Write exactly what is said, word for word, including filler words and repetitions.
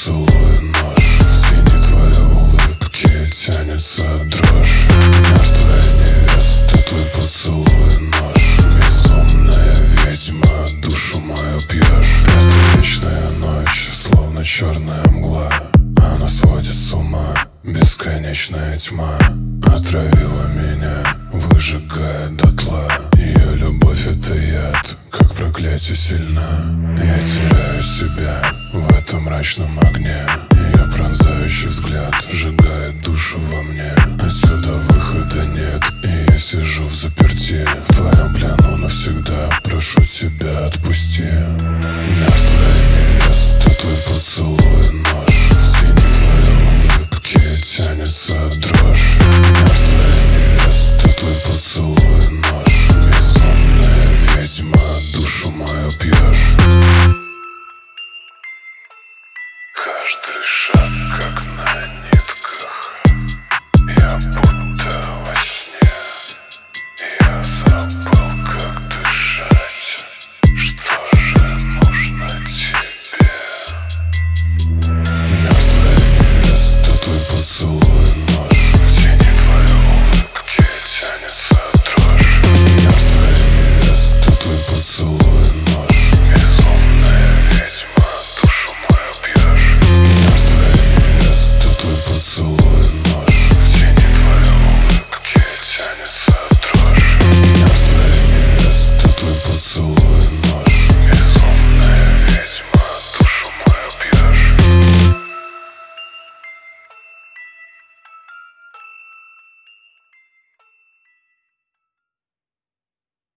поцелуй нож. В тени твоей улыбки тянется дрожь. Мертвая невеста, твой поцелуй нож. Безумная ведьма, душу мою пьешь. Это вечная ночь, словно черная мгла. Она сводит с ума, бесконечная тьма. Отравила меня, выжигая дотла. Ее любовь — это яд, как проклятие сильна. Я теряю себя в этом мрачном огне. Ее пронзающий взгляд сжигает душу во мне. Отсюда выхода нет, и я сижу в заперти. В твоем плену навсегда, прошу тебя, отпусти.